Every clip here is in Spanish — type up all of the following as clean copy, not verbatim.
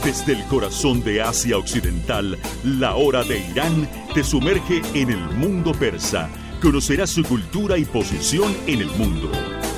Desde el corazón de Asia Occidental, la hora de Irán te sumerge en el mundo persa. Conocerás su cultura y posición en el mundo.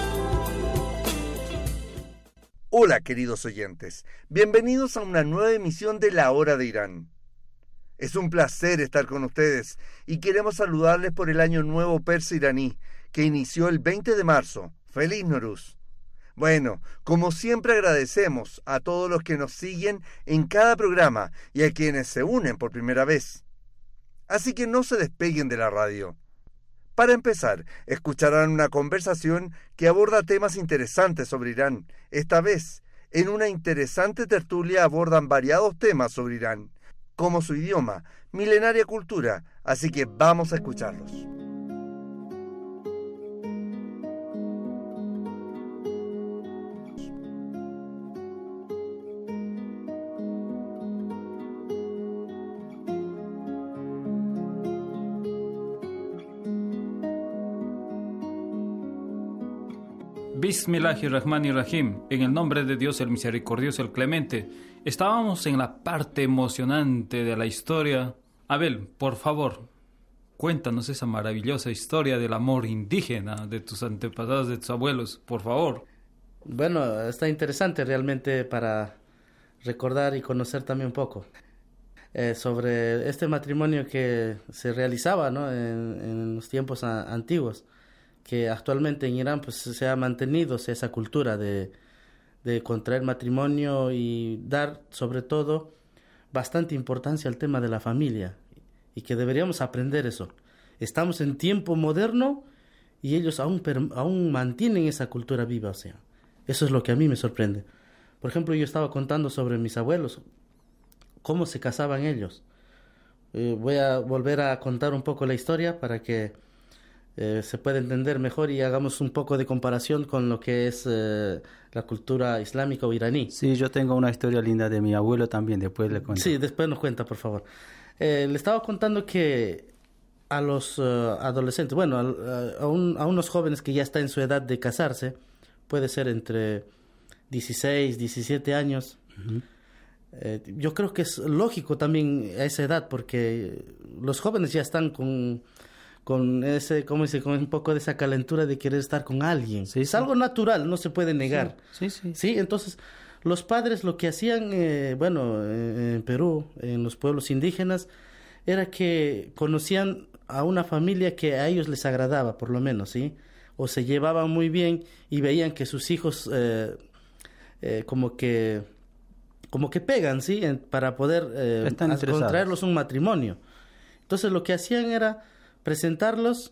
Hola queridos oyentes, bienvenidos a una nueva emisión de La Hora de Irán. Es un placer estar con ustedes y queremos saludarles por el Año Nuevo Persa Iraní, que inició el 20 de marzo. ¡Feliz Nowruz! Bueno, como siempre agradecemos a todos los que nos siguen en cada programa y a quienes se unen por primera vez. Así que no se despeguen de la radio. Para empezar, escucharán una conversación que aborda temas interesantes sobre Irán. Esta vez, en una interesante tertulia abordan variados temas sobre Irán, como su idioma, milenaria cultura, así que vamos a escucharlos. Bismillahirrahmanirrahim. En el nombre de Dios, el misericordioso, el clemente. Estábamos en la parte emocionante de la historia. Abel, por favor, cuéntanos esa maravillosa historia del amor indígena de tus antepasados, de tus abuelos, por favor. Bueno, está interesante realmente para recordar y conocer también un poco sobre este matrimonio que se realizaba, ¿no? en los tiempos antiguos, que actualmente en Irán pues se ha mantenido esa cultura de contraer matrimonio y dar sobre todo bastante importancia al tema de la familia, y que deberíamos aprender eso. Estamos en tiempo moderno y ellos aún mantienen esa cultura viva, o sea, eso es lo que a mí me sorprende. Por ejemplo, yo estaba contando sobre mis abuelos, cómo se casaban ellos. Voy a volver a contar un poco la historia para que se puede entender mejor y hagamos un poco de comparación con lo que es la cultura islámica o iraní. Sí, yo tengo una historia linda de mi abuelo también, después le cuento. Sí, después nos cuenta, por favor. Le estaba contando que a los adolescentes, bueno, a unos jóvenes que ya están en su edad de casarse, puede ser entre 16, 17 años. Uh-huh. Yo creo que es lógico también a esa edad, porque los jóvenes ya están con ese, ¿cómo dice?, con un poco de esa calentura de querer estar con alguien. Sí, es algo natural, no se puede negar. Sí, entonces los padres lo que hacían, en Perú, en los pueblos indígenas, era que conocían a una familia que a ellos les agradaba, por lo menos, ¿sí? O se llevaban muy bien y veían que sus hijos como que pegan, ¿sí? Para poder contraerlos un matrimonio. Entonces lo que hacían era presentarlos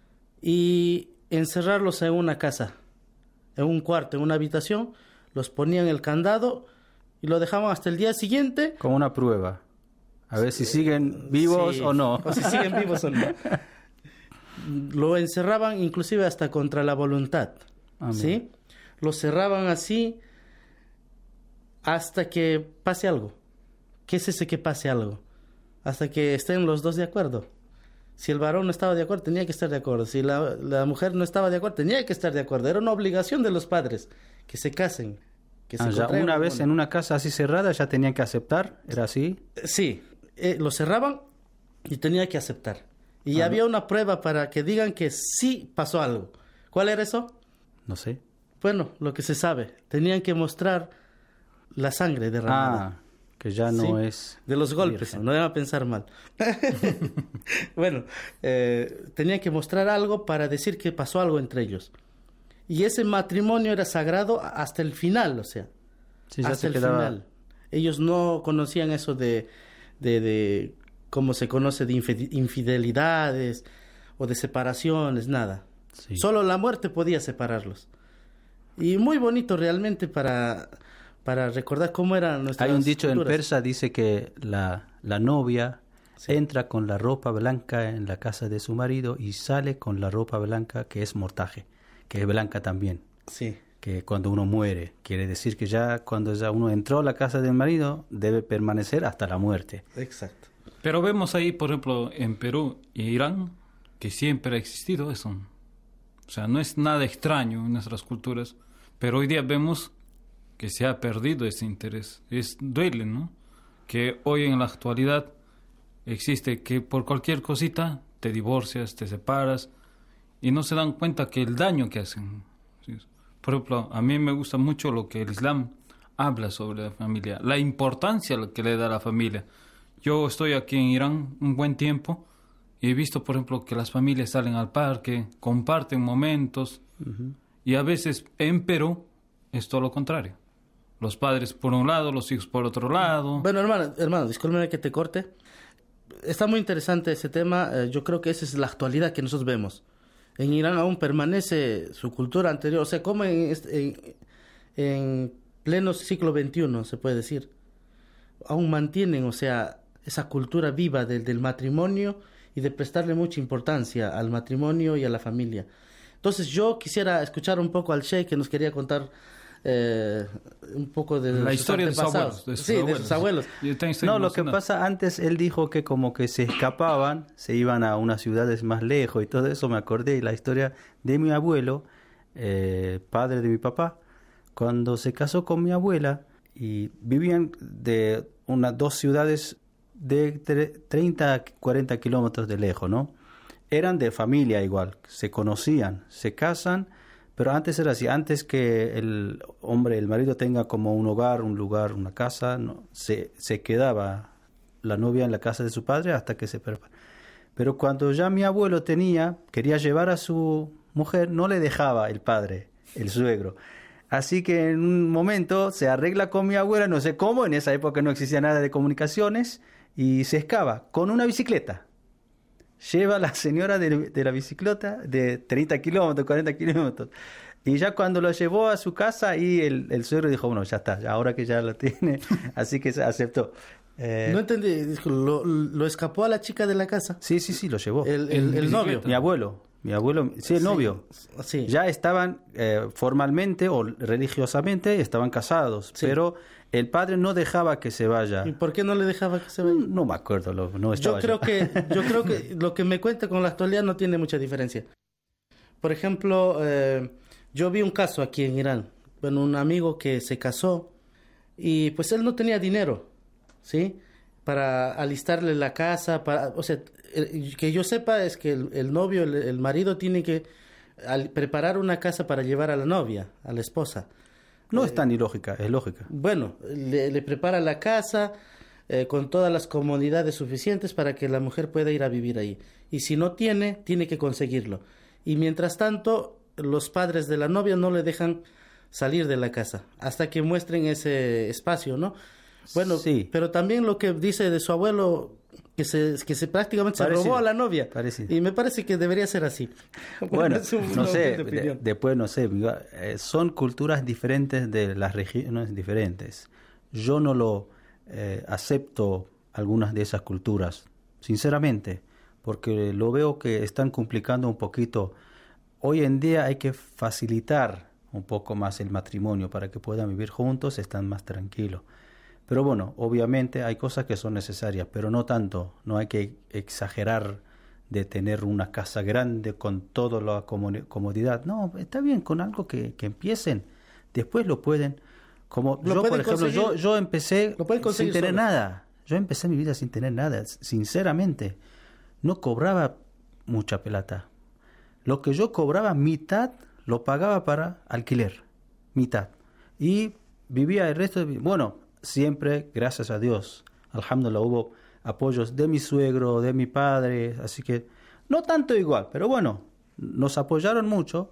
y encerrarlos en una casa, en un cuarto, en una habitación, los ponían el candado y lo dejaban hasta el día siguiente. Como una prueba, a ver si siguen vivos o no. O si siguen vivos o no. Lo encerraban inclusive hasta contra la voluntad. Amén. ¿Sí? Lo cerraban así hasta que pase algo. ¿Qué es ese que pase algo? Hasta que estén los dos de acuerdo. Si el varón no estaba de acuerdo, tenía que estar de acuerdo. Si la mujer no estaba de acuerdo, tenía que estar de acuerdo. Era una obligación de los padres que se casen. Ya una vez en una casa así cerrada ya tenían que aceptar, ¿era así? Sí, lo cerraban y tenía que aceptar. Y había una prueba para que digan que sí pasó algo. ¿Cuál era eso? No sé. Bueno, lo que se sabe. Tenían que mostrar la sangre derramada. Que ya no es... De los golpes, no deben pensar mal. Bueno, tenían que mostrar algo para decir que pasó algo entre ellos. Y ese matrimonio era sagrado hasta el final, o sea, sí, hasta el final. Ellos no conocían eso de cómo se conoce, de infidelidades o de separaciones, nada. Sí. Solo la muerte podía separarlos. Y muy bonito realmente para recordar cómo eran nuestras Hay un dicho culturas. En persa, dice que la novia entra con la ropa blanca en la casa de su marido y sale con la ropa blanca que es mortaje, que es blanca también. Sí. Que cuando uno muere, quiere decir que ya cuando ya uno entró a la casa del marido, debe permanecer hasta la muerte. Exacto. Pero vemos ahí, por ejemplo, en Perú y Irán, que siempre ha existido eso. O sea, no es nada extraño en nuestras culturas, pero hoy día vemos que se ha perdido ese interés. Duele, ¿no? Que hoy en la actualidad existe que por cualquier cosita te divorcias, te separas y no se dan cuenta que el daño que hacen. ¿Sí? Por ejemplo, a mí me gusta mucho lo que el Islam habla sobre la familia, la importancia que le da a la familia. Yo estoy aquí en Irán un buen tiempo y he visto, por ejemplo, que las familias salen al parque, comparten momentos, y a veces en Perú es todo lo contrario. Los padres por un lado, los hijos por otro lado. Bueno, hermano, discúlpeme que te corte. Está muy interesante ese tema. Yo creo que esa es la actualidad que nosotros vemos. En Irán aún permanece su cultura anterior, o sea, como en pleno siglo XXI, se puede decir. Aún mantienen, o sea, esa cultura viva del matrimonio y de prestarle mucha importancia al matrimonio y a la familia. Entonces yo quisiera escuchar un poco al Sheikh, que nos quería contar un poco de la historia de sus abuelos. De sus abuelos. No, lo que pasa, antes él dijo que como que se escapaban, se iban a unas ciudades más lejos y todo eso. Me acordé de la historia de mi abuelo, padre de mi papá, cuando se casó con mi abuela, y vivían de unas 2 ciudades de 30 a 40 kilómetros de lejos, ¿no? Eran de familia igual, se conocían, se casan, pero antes era así, antes que el marido tenga como un hogar, un lugar, una casa, no, se quedaba la novia en la casa de su padre hasta que se prepara. Pero cuando ya mi abuelo quería llevar a su mujer, no le dejaba el padre, el suegro. Así que en un momento se arregla con mi abuela, no sé cómo, en esa época no existía nada de comunicaciones, y se escapa con una bicicleta. Lleva a la señora de la bicicleta de 30 kilómetros, 40 kilómetros. Y ya cuando lo llevó a su casa, y el suegro dijo, bueno, ya está, ahora que ya lo tiene, así que se aceptó. No entendí, ¿lo escapó a la chica de la casa? Sí, lo llevó. El novio. Mi abuelo, sí, el novio. Sí. Ya estaban formalmente o religiosamente, estaban casados, sí. Pero el padre no dejaba que se vaya. ¿Y por qué no le dejaba que se vaya? No me acuerdo, no estaba yo creo que lo que me cuenta con la actualidad no tiene mucha diferencia. Por ejemplo, yo vi un caso aquí en Irán. Bueno, un amigo que se casó y pues él no tenía dinero, ¿sí? Para alistarle la casa, o sea, que yo sepa es que el novio, el marido tiene que preparar una casa para llevar a la novia, a la esposa. No es tan ilógica, es lógica. Bueno, le prepara la casa con todas las comodidades suficientes para que la mujer pueda ir a vivir ahí. Y si no tiene que conseguirlo. Y mientras tanto, los padres de la novia no le dejan salir de la casa hasta que muestren ese espacio, ¿no? Bueno, sí. Pero también lo que dice de su abuelo, que se prácticamente parecido. Se robó a la novia. Parecido. Y me parece que debería ser así. Bueno, no sé, después no sé, son culturas diferentes de las regiones diferentes. Yo no lo acepto algunas de esas culturas, sinceramente, porque lo veo que están complicando un poquito. Hoy en día hay que facilitar un poco más el matrimonio para que puedan vivir juntos, están más tranquilos. Pero bueno, obviamente hay cosas que son necesarias, pero no tanto. No hay que exagerar de tener una casa grande con toda la comodidad. No, está bien con algo que empiecen. Después lo pueden. Como yo, por ejemplo, yo empecé sin tener nada. Yo empecé mi vida sin tener nada. Sinceramente, no cobraba mucha plata. Lo que yo cobraba, mitad lo pagaba para alquiler. Mitad. Y vivía el resto de... Bueno, siempre, gracias a Dios, alhamdulillah, hubo apoyos de mi suegro, de mi padre, así que no tanto igual, pero bueno, nos apoyaron mucho.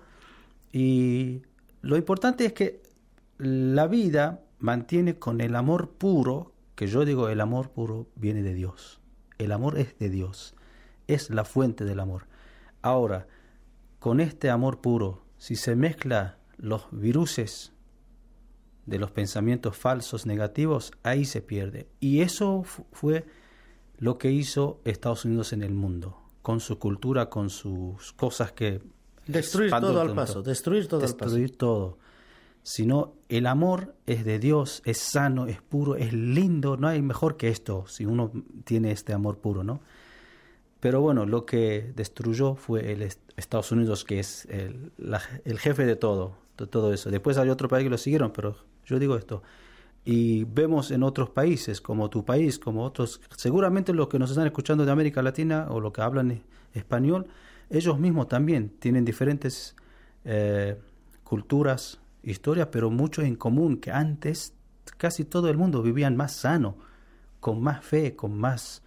Y lo importante es que la vida mantiene con el amor puro, que yo digo, el amor puro viene de Dios. El amor es de Dios, es la fuente del amor. Ahora, con este amor puro, si se mezcla los viruses de los pensamientos falsos, negativos, ahí se pierde. Y eso fue lo que hizo Estados Unidos en el mundo, con su cultura, con sus cosas que... Destruir todo al paso, destruir todo al paso. Destruir todo. Sino el amor es de Dios, es sano, es puro, es lindo, no hay mejor que esto, si uno tiene este amor puro, ¿no? Pero bueno, lo que destruyó fue el Estados Unidos, que es el jefe de todo eso. Después hay otro país que lo siguieron, pero Yo digo esto. Y vemos en otros países, como tu país, como otros, seguramente los que nos están escuchando de América Latina o los que hablan español, ellos mismos también tienen diferentes culturas, historias, pero mucho en común, que antes casi todo el mundo vivían más sano, con más fe, con más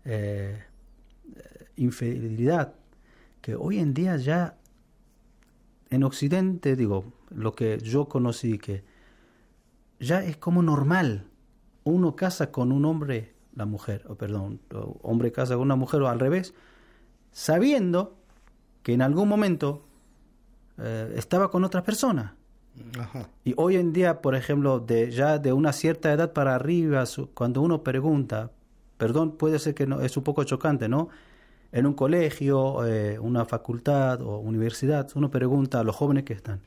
infidelidad, que hoy en día ya en Occidente, digo, lo que yo conocí, que ya es como normal. Uno casa con un hombre, la mujer, hombre casa con una mujer o al revés, sabiendo que en algún momento estaba con otra persona. Ajá. Y hoy en día, por ejemplo, ya de una cierta edad para arriba, cuando uno pregunta, puede ser que no, es un poco chocante, ¿no? En un colegio, una facultad o universidad, uno pregunta a los jóvenes que están.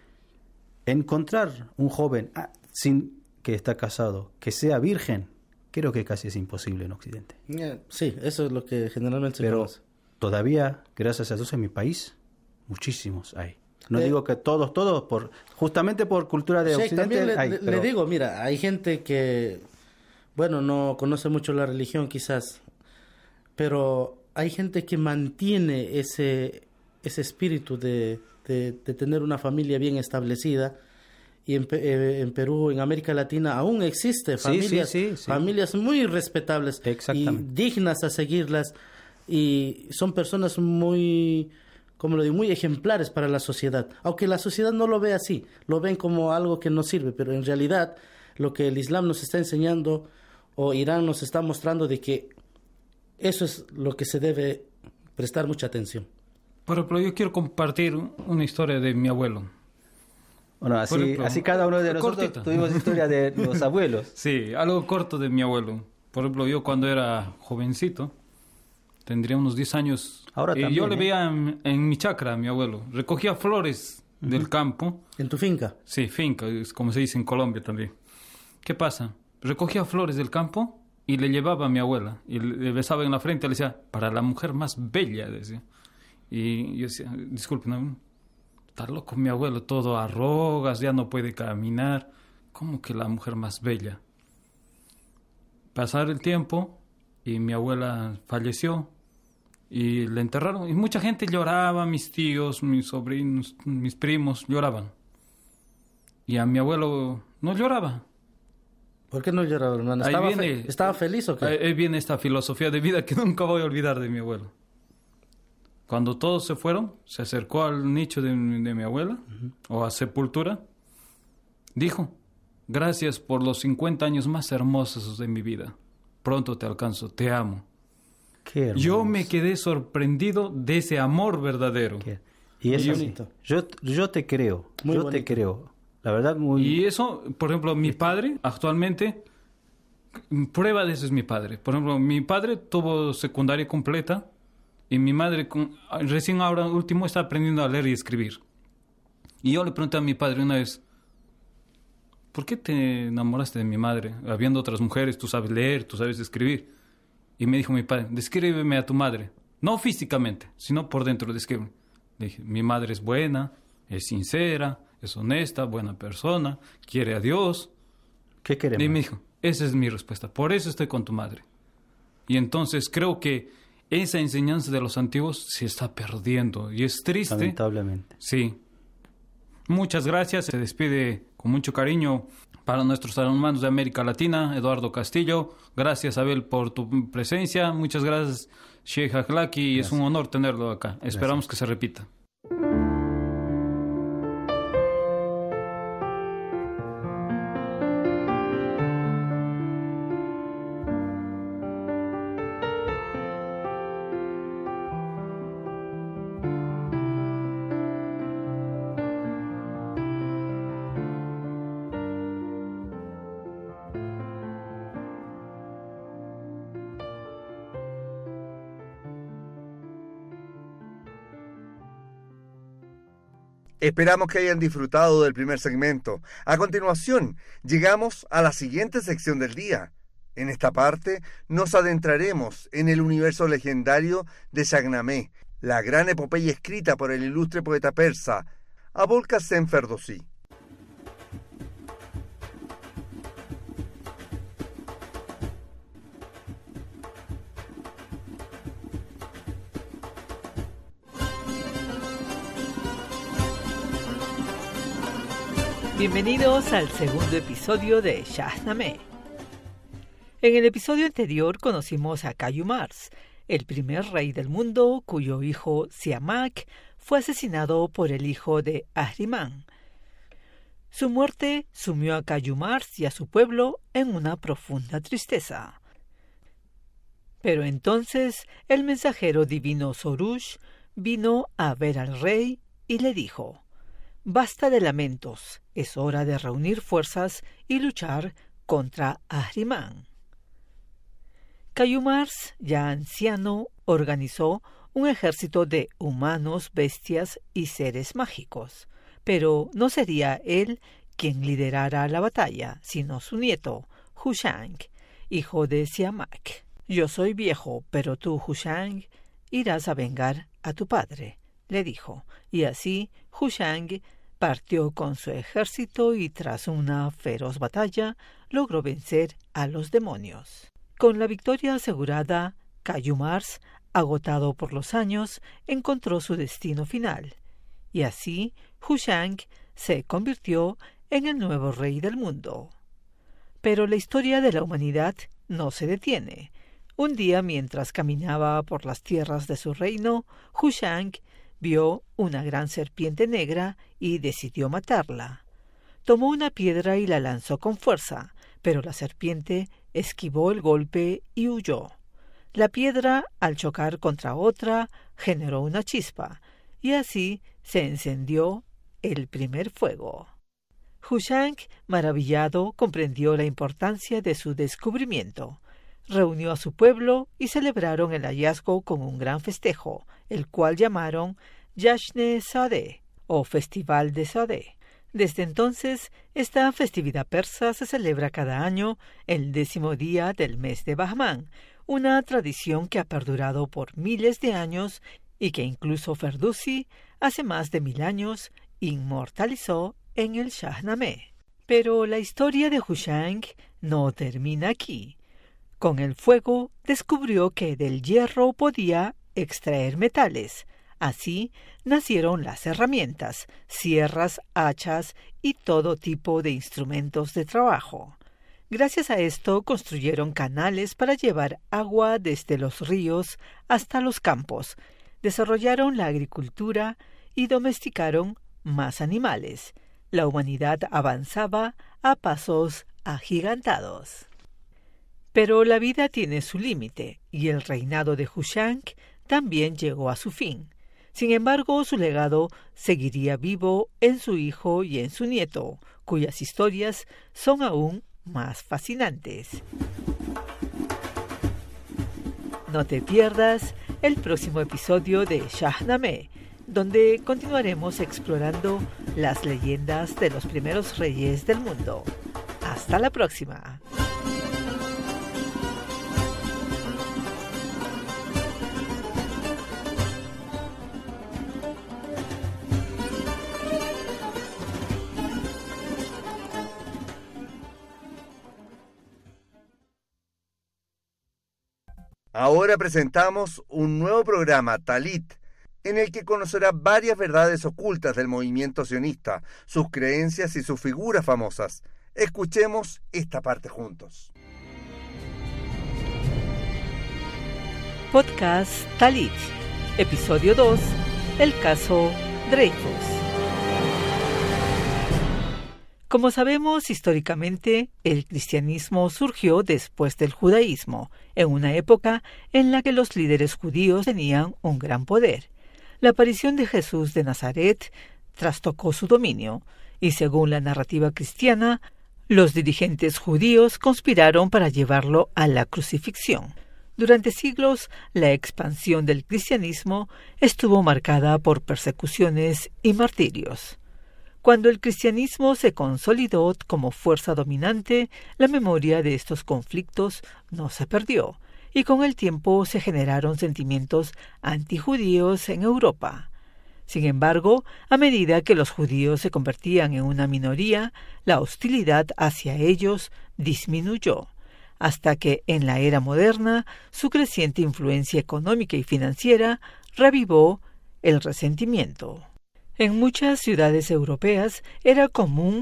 Encontrar un joven sin que está casado, que sea virgen, creo que casi es imposible en Occidente. Sí, eso es lo que generalmente se conoce. Todavía, gracias a Dios, en mi país, muchísimos hay. No digo que todos, justamente por cultura de Occidente también le digo, mira, hay gente que, bueno, no conoce mucho la religión quizás, pero hay gente que mantiene ese espíritu de tener una familia bien establecida. Y en Perú, en América Latina, aún existe familias muy respetables y dignas a seguirlas. Y son personas muy, como lo digo, muy ejemplares para la sociedad. Aunque la sociedad no lo ve así, lo ven como algo que no sirve. Pero en realidad, lo que el Islam nos está enseñando, o Irán nos está mostrando, de que eso es lo que se debe prestar mucha atención. Por ejemplo, yo quiero compartir una historia de mi abuelo. Bueno, así cada uno de nosotros tuvimos historia de los abuelos. Sí, algo corto de mi abuelo. Por ejemplo, yo cuando era jovencito, tendría unos 10 años. Ahora también, yo le veía en mi chacra a mi abuelo. Recogía flores del campo. ¿En tu finca? Sí, finca, es como se dice en Colombia también. ¿Qué pasa? Recogía flores del campo y le llevaba a mi abuela. Y le besaba en la frente y le decía, para la mujer más bella, decía. Y yo decía, disculpe, ¿no? Está loco mi abuelo, todo arrugas, ya no puede caminar. ¿Cómo que la mujer más bella? Pasar el tiempo y mi abuela falleció y le enterraron. Y mucha gente lloraba, mis tíos, mis sobrinos, mis primos lloraban. Y a mi abuelo no lloraba. ¿Por qué no lloraba, hermano? ¿Estaba feliz o qué? Ahí viene esta filosofía de vida que nunca voy a olvidar de mi abuelo. Cuando todos se fueron, se acercó al nicho de mi abuela, o a sepultura, dijo, gracias por los 50 años más hermosos de mi vida. Pronto te alcanzo, te amo. Qué hermoso. Yo me quedé sorprendido de ese amor verdadero. Y eso bonito. Yo te creo, te creo. La verdad, muy... Y eso, por ejemplo, mi padre, actualmente, prueba de eso es mi padre. Por ejemplo, mi padre tuvo secundaria completa, y mi madre, recién ahora último, está aprendiendo a leer y escribir. Y yo le pregunté a mi padre una vez, ¿por qué te enamoraste de mi madre? Habiendo otras mujeres, tú sabes leer, tú sabes escribir. Y me dijo mi padre, descríbeme a tu madre. No físicamente, sino por dentro, descríbeme. Le dije, mi madre es buena, es sincera, es honesta, buena persona, quiere a Dios. ¿Qué queremos? Y me dijo, esa es mi respuesta, por eso estoy con tu madre. Y entonces creo que esa enseñanza de los antiguos se está perdiendo y es triste. Lamentablemente. Sí. Muchas gracias. Se despide con mucho cariño para nuestros hermanos de América Latina, Eduardo Castillo. Gracias, Abel, por tu presencia. Muchas gracias, Sheikh Akhlaqi. Es un honor tenerlo acá. Esperamos que se repita. Esperamos que hayan disfrutado del primer segmento. A continuación, llegamos a la siguiente sección del día. En esta parte, nos adentraremos en el universo legendario de Shahnameh, la gran epopeya escrita por el ilustre poeta persa Abul Qasim Ferdowsi. Bienvenidos al segundo episodio de Shahnameh. En el episodio anterior conocimos a Kayumars, el primer rey del mundo cuyo hijo Siamak fue asesinado por el hijo de Ahriman. Su muerte sumió a Kayumars y a su pueblo en una profunda tristeza. Pero entonces el mensajero divino Sorush vino a ver al rey y le dijo: «Basta de lamentos, es hora de reunir fuerzas y luchar contra Ahriman». Kayumars, ya anciano, organizó un ejército de humanos, bestias y seres mágicos, pero no sería él quien liderara la batalla, sino su nieto, Hushang, hijo de Siamak. «Yo soy viejo, pero tú, Hushang, irás a vengar a tu padre», le dijo, y así Hushang partió con su ejército y tras una feroz batalla logró vencer a los demonios. Con la victoria asegurada, Kayumars, agotado por los años, encontró su destino final, y así Hushang se convirtió en el nuevo rey del mundo. Pero la historia de la humanidad no se detiene. Un día, mientras caminaba por las tierras de su reino, Hushang vio una gran serpiente negra y decidió matarla. Tomó una piedra y la lanzó con fuerza, pero la serpiente esquivó el golpe y huyó. La piedra, al chocar contra otra, generó una chispa, y así se encendió el primer fuego. Hushang, maravillado, comprendió la importancia de su descubrimiento. Reunió a su pueblo y celebraron el hallazgo con un gran festejo, el cual llamaron Jashne Sadeh, o Festival de Sadeh. Desde entonces, esta festividad persa se celebra cada año el 10º día del mes de Bahman, una tradición que ha perdurado por miles de años y que incluso Ferdowsi, hace más de 1000 años, inmortalizó en el Shahnameh. Pero la historia de Hushang no termina aquí. Con el fuego descubrió que del hierro podía extraer metales. Así nacieron las herramientas, sierras, hachas y todo tipo de instrumentos de trabajo. Gracias a esto construyeron canales para llevar agua desde los ríos hasta los campos, desarrollaron la agricultura y domesticaron más animales. La humanidad avanzaba a pasos agigantados. Pero la vida tiene su límite, y el reinado de Hushang también llegó a su fin. Sin embargo, su legado seguiría vivo en su hijo y en su nieto, cuyas historias son aún más fascinantes. No te pierdas el próximo episodio de Shahnameh, donde continuaremos explorando las leyendas de los primeros reyes del mundo. ¡Hasta la próxima! Ahora presentamos un nuevo programa, Talit, en el que conocerá varias verdades ocultas del movimiento sionista, sus creencias y sus figuras famosas. Escuchemos esta parte juntos. Podcast Talit, episodio 2, el caso Dreyfus. Como sabemos, históricamente, el cristianismo surgió después del judaísmo, en una época en la que los líderes judíos tenían un gran poder. La aparición de Jesús de Nazaret trastocó su dominio, y según la narrativa cristiana, los dirigentes judíos conspiraron para llevarlo a la crucifixión. Durante siglos, la expansión del cristianismo estuvo marcada por persecuciones y martirios. Cuando el cristianismo se consolidó como fuerza dominante, la memoria de estos conflictos no se perdió, y con el tiempo se generaron sentimientos antijudíos en Europa. Sin embargo, a medida que los judíos se convertían en una minoría, la hostilidad hacia ellos disminuyó, hasta que en la era moderna su creciente influencia económica y financiera revivó el resentimiento. En muchas ciudades europeas era común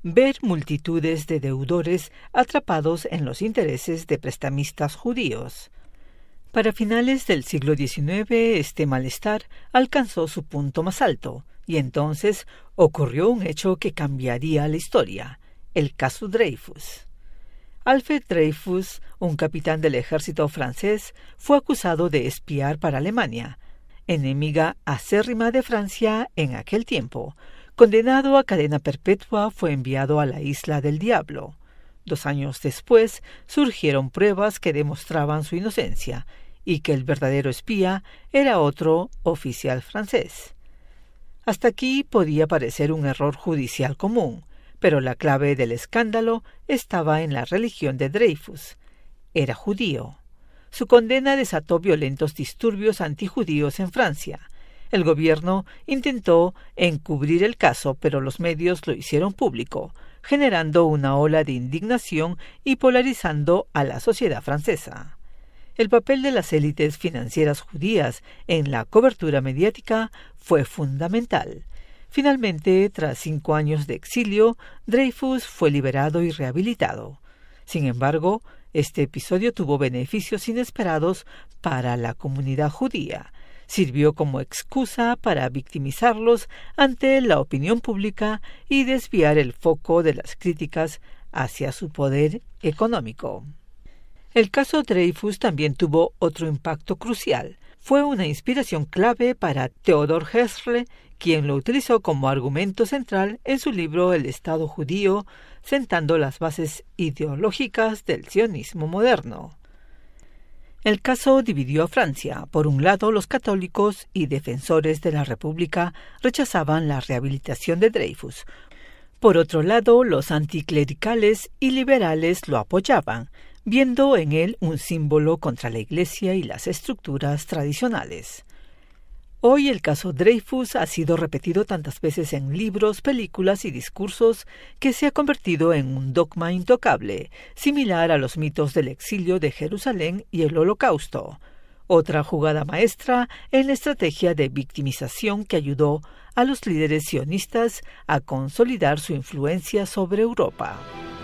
ver multitudes de deudores atrapados en los intereses de prestamistas judíos. Para finales del siglo XIX, este malestar alcanzó su punto más alto, y entonces ocurrió un hecho que cambiaría la historia, el caso Dreyfus. Alfred Dreyfus, un capitán del ejército francés, fue acusado de espiar para Alemania, enemiga acérrima de Francia en aquel tiempo. Condenado a cadena perpetua, fue enviado a la Isla del Diablo. 2 años después, surgieron pruebas que demostraban su inocencia y que el verdadero espía era otro oficial francés. Hasta aquí podía parecer un error judicial común, pero la clave del escándalo estaba en la religión de Dreyfus. Era judío. Su condena desató violentos disturbios antijudíos en Francia. El gobierno intentó encubrir el caso, pero los medios lo hicieron público, generando una ola de indignación y polarizando a la sociedad francesa. El papel de las élites financieras judías en la cobertura mediática fue fundamental. Finalmente, tras 5 años de exilio, Dreyfus fue liberado y rehabilitado. Sin embargo, este episodio tuvo beneficios inesperados para la comunidad judía. Sirvió como excusa para victimizarlos ante la opinión pública y desviar el foco de las críticas hacia su poder económico. El caso Dreyfus también tuvo otro impacto crucial. Fue una inspiración clave para Theodor Herzl, quien lo utilizó como argumento central en su libro El Estado judío, sentando las bases ideológicas del sionismo moderno. El caso dividió a Francia. Por un lado, los católicos y defensores de la República rechazaban la rehabilitación de Dreyfus. Por otro lado, los anticlericales y liberales lo apoyaban, viendo en él un símbolo contra la Iglesia y las estructuras tradicionales. Hoy el caso Dreyfus ha sido repetido tantas veces en libros, películas y discursos que se ha convertido en un dogma intocable, similar a los mitos del exilio de Jerusalén y el Holocausto. Otra jugada maestra en la estrategia de victimización que ayudó a los líderes sionistas a consolidar su influencia sobre Europa.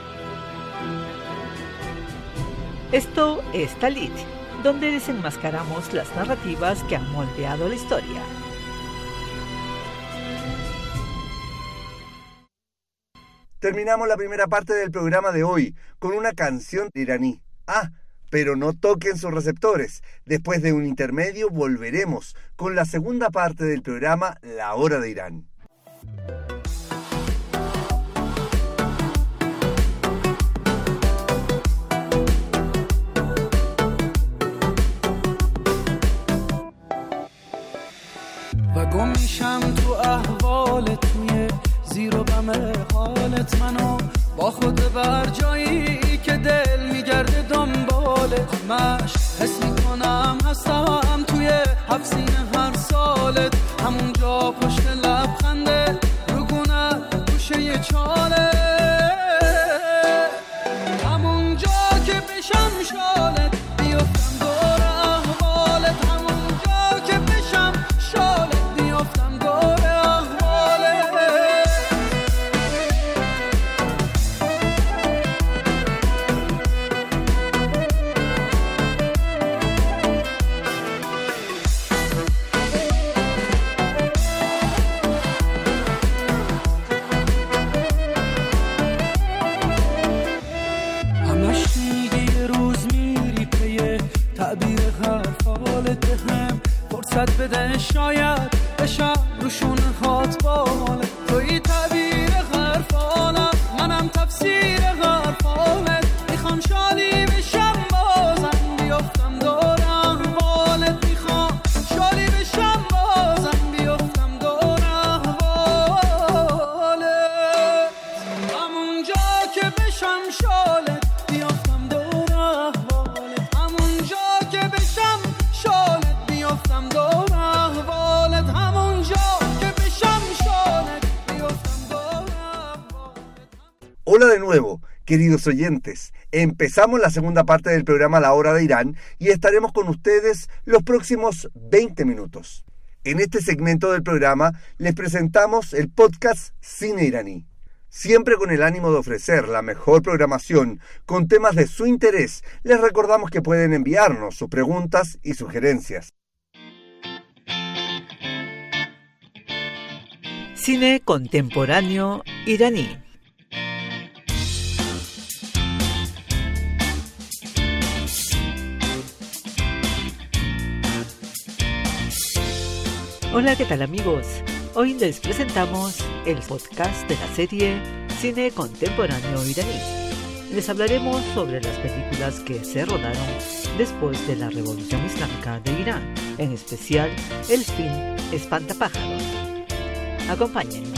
Esto es Talit, donde desenmascaramos las narrativas que han moldeado la historia. Terminamos la primera parte del programa de hoy con una canción iraní. Pero no toquen sus receptores. Después de un intermedio volveremos con la segunda parte del programa La Hora de Irán. و گم میشم تو احوالت توی زیر و بم حالت منو با خود بر جایی که دل میگرده دنبالت مش حس میکنم هستم توی حبسین هر سالت همونجا پشت لبخنده رگونت گوشه یه چاله همونجا که بشم شالت بیفتم دور احوالت همونجا که بشم شالت بیفتم دور احوالت همش میگه یه روز میری پیه تعبیر حرفالت بهم فرصت بده شاید بشم روشون هات بالت توی تعبیر حرفالم منم تفسیر حرفالت میخوام شالی بشم بازم بیفتم دور احوالت میخوام شالی بشم بازم بیفتم دور احوالت همونجا که بشم شالت بیفتم دور احوالت همونجا که بشم شالت بیفتم دور احوالت همونجا که بشم شالت بیفتم دور احوالت. Hola de nuevo, queridos oyentes. Empezamos la segunda parte del programa La Hora de Irán y estaremos con ustedes los próximos 20 minutos. En este segmento del programa les presentamos el podcast Cine Iraní. Siempre con el ánimo de ofrecer la mejor programación con temas de su interés, les recordamos que pueden enviarnos sus preguntas y sugerencias. Cine contemporáneo iraní. Hola, ¿qué tal amigos? Hoy les presentamos el podcast de la serie Cine Contemporáneo Iraní. Les hablaremos sobre las películas que se rodaron después de la Revolución Islámica de Irán, en especial el film Espantapájaros. Acompáñennos.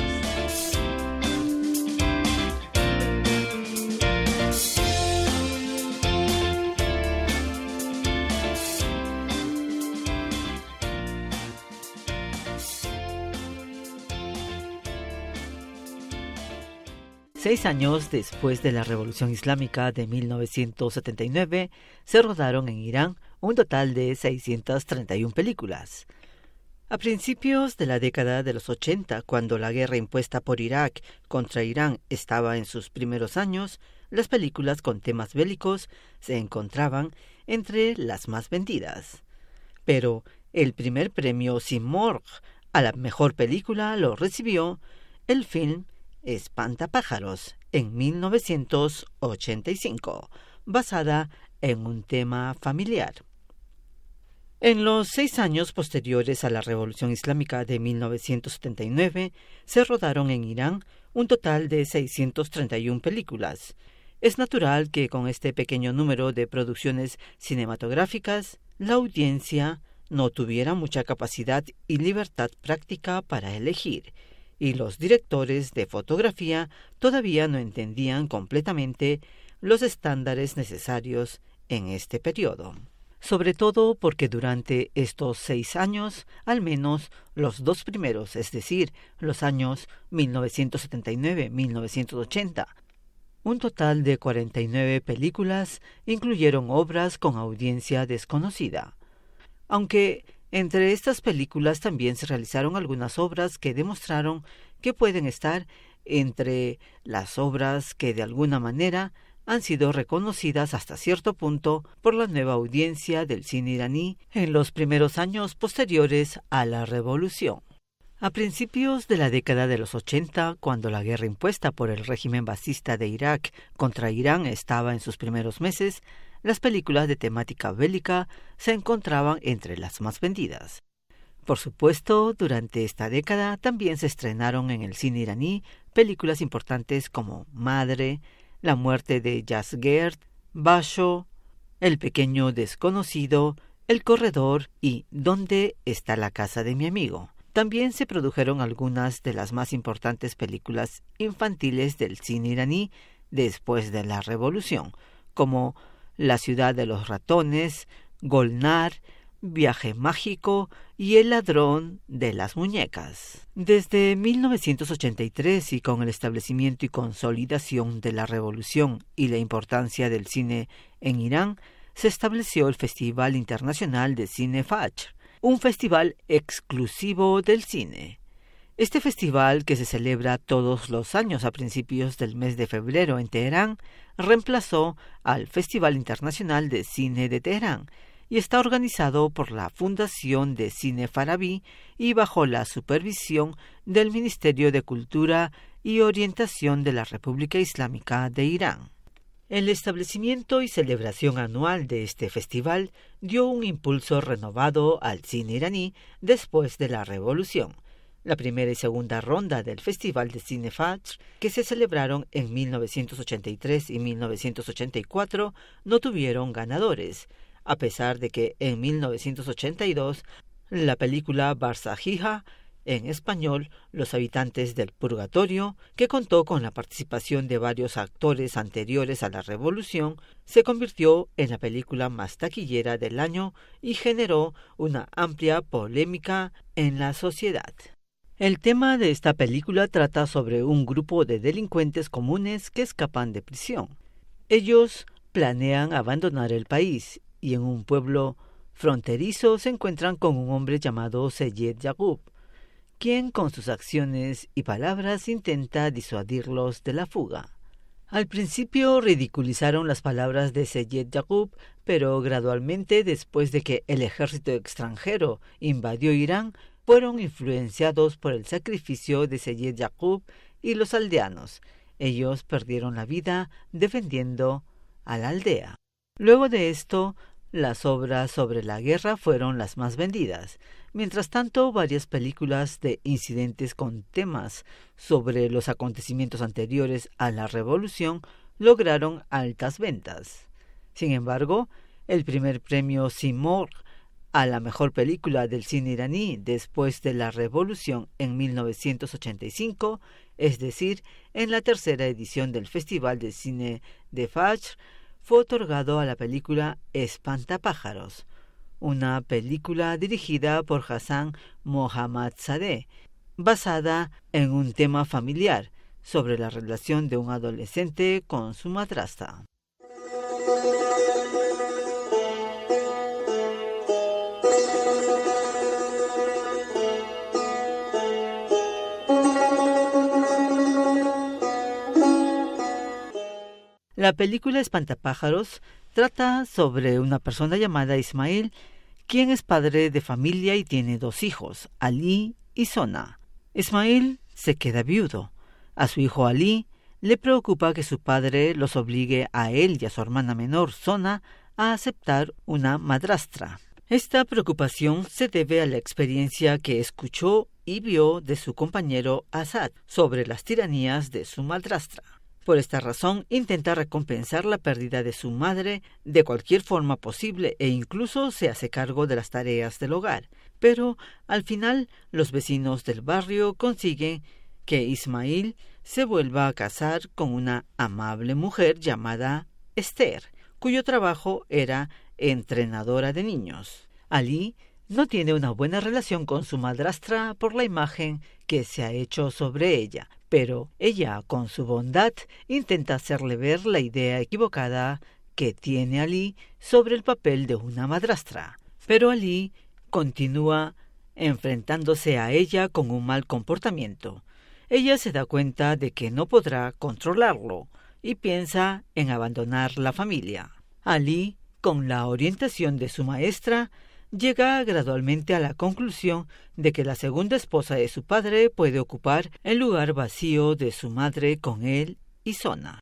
Seis años después de la Revolución Islámica de 1979, se rodaron en Irán un total de 631 películas. A principios de la década de los 80, cuando la guerra impuesta por Irak contra Irán estaba en sus primeros años, las películas con temas bélicos se encontraban entre las más vendidas. Pero el primer premio Simorgh a la mejor película lo recibió el film Espantapájaros en 1985, basada en un tema familiar. En los 6 años posteriores a la Revolución Islámica de 1979, se rodaron en Irán un total de 631 películas. Es natural que con este pequeño número de producciones cinematográficas, la audiencia no tuviera mucha capacidad y libertad práctica para elegir, y los directores de fotografía todavía no entendían completamente los estándares necesarios en este periodo. Sobre todo porque durante estos 6 años, al menos los 2 primeros, es decir, los años 1979-1980, un total de 49 películas incluyeron obras con audiencia desconocida. Aunque entre estas películas también se realizaron algunas obras que demostraron que pueden estar entre las obras que de alguna manera han sido reconocidas hasta cierto punto por la nueva audiencia del cine iraní en los primeros años posteriores a la revolución. A principios de la década de los 80, cuando la guerra impuesta por el régimen basista de Irak contra Irán estaba en sus primeros meses, las películas de temática bélica se encontraban entre las más vendidas. Por supuesto, durante esta década también se estrenaron en el cine iraní películas importantes como Madre, La muerte de Yazgerd, Basho, El pequeño desconocido, El corredor y ¿Dónde está la casa de mi amigo? También se produjeron algunas de las más importantes películas infantiles del cine iraní después de la revolución, como La ciudad de los ratones, Golnar, Viaje mágico y El ladrón de las muñecas. Desde 1983 y con el establecimiento y consolidación de la revolución y la importancia del cine en Irán, se estableció el Festival Internacional de Cine Fajr, un festival exclusivo del cine. Este festival, que se celebra todos los años a principios del mes de febrero en Teherán, reemplazó al Festival Internacional de Cine de Teherán y está organizado por la Fundación de Cine Farabi y bajo la supervisión del Ministerio de Cultura y Orientación de la República Islámica de Irán. El establecimiento y celebración anual de este festival dio un impulso renovado al cine iraní después de la revolución. La primera y segunda ronda del Festival de Cine Fajr, que se celebraron en 1983 y 1984, no tuvieron ganadores, a pesar de que en 1982 la película Barzahija, en español Los habitantes del purgatorio, que contó con la participación de varios actores anteriores a la revolución, se convirtió en la película más taquillera del año y generó una amplia polémica en la sociedad. El tema de esta película trata sobre un grupo de delincuentes comunes que escapan de prisión. Ellos planean abandonar el país y en un pueblo fronterizo se encuentran con un hombre llamado Seyed Yaqub, quien con sus acciones y palabras intenta disuadirlos de la fuga. Al principio ridiculizaron las palabras de Seyyed Yaqub, pero gradualmente, después de que el ejército extranjero invadió Irán, fueron influenciados por el sacrificio de Seyyed Yaqub y los aldeanos. Ellos perdieron la vida defendiendo a la aldea. Luego de esto, las obras sobre la guerra fueron las más vendidas. Mientras tanto, varias películas de incidentes con temas sobre los acontecimientos anteriores a la revolución lograron altas ventas. Sin embargo, el primer premio Simorgh a la mejor película del cine iraní después de la revolución en 1985, es decir, en la tercera edición del Festival de Cine de Fajr, fue otorgado a la película Espantapájaros, una película dirigida por Hassan Mohammadsadeh, basada en un tema familiar sobre la relación de un adolescente con su madrastra. La película Espantapájaros trata sobre una persona llamada Ismail, quien es padre de familia y tiene 2 hijos, Ali y Sona. Ismail se queda viudo. A su hijo Ali le preocupa que su padre los obligue a él y a su hermana menor, Sona, a aceptar una madrastra. Esta preocupación se debe a la experiencia que escuchó y vio de su compañero Asad sobre las tiranías de su madrastra. Por esta razón, intenta recompensar la pérdida de su madre de cualquier forma posible e incluso se hace cargo de las tareas del hogar. Pero, al final, los vecinos del barrio consiguen que Ismail se vuelva a casar con una amable mujer llamada Esther, cuyo trabajo era entrenadora de niños. Ali no tiene una buena relación con su madrastra por la imagen que se ha hecho sobre ella, pero ella, con su bondad, intenta hacerle ver la idea equivocada que tiene Ali sobre el papel de una madrastra. Pero Ali continúa enfrentándose a ella con un mal comportamiento. Ella se da cuenta de que no podrá controlarlo y piensa en abandonar la familia. Ali, con la orientación de su maestra, llega gradualmente a la conclusión de que la segunda esposa de su padre puede ocupar el lugar vacío de su madre con él y Sona.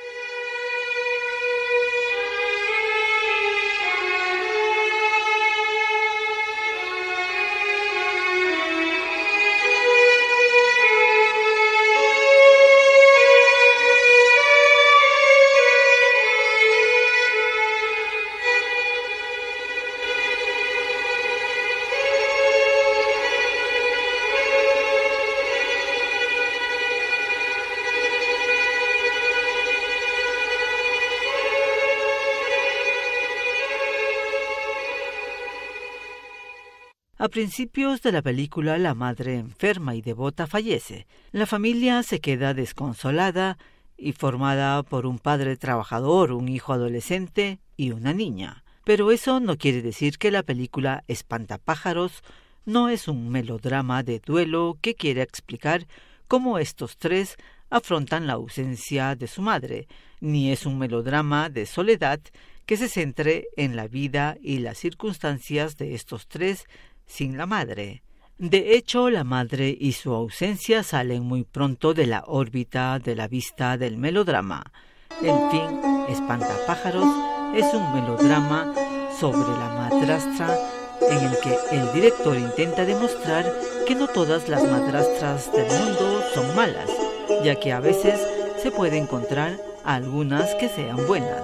A principios de la película, la madre enferma y devota fallece. La familia se queda desconsolada y formada por un padre trabajador, un hijo adolescente y una niña. Pero eso no quiere decir que la película Espantapájaros no es un melodrama de duelo que quiere explicar cómo estos 3 afrontan la ausencia de su madre, ni es un melodrama de soledad que se centre en la vida y las circunstancias de estos 3 sin la madre. De hecho, la madre y su ausencia salen muy pronto de la órbita de la vista del melodrama. En fin, Espantapájaros es un melodrama sobre la madrastra en el que el director intenta demostrar que no todas las madrastras del mundo son malas, ya que a veces se puede encontrar algunas que sean buenas.